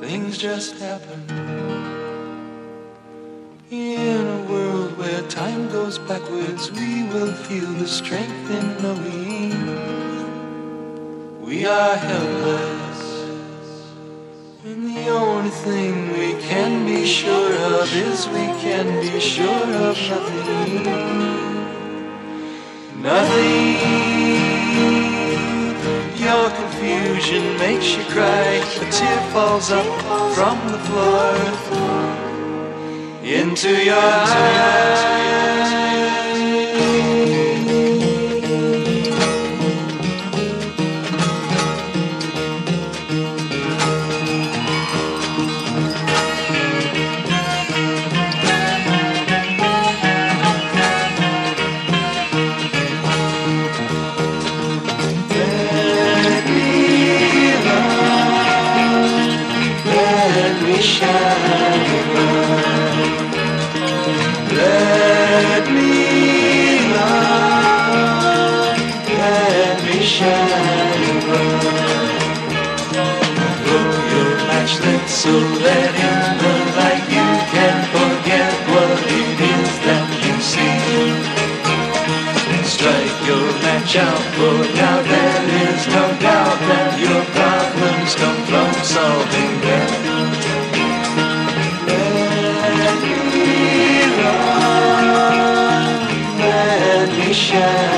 things just happen. In a world where time goes backwards, we will feel the strength in knowing we are helpless. And the only thing we can be sure of is we can be sure of nothing. Nothing. Your confusion makes you cry. A tear falls up from the floor into your eyes. Let me love, let me shine bright. Blow your matchlight so that in the light you can forget what it is that you see. Strike your match out, for now there is no doubt that your problems come from solving them. Let me shine.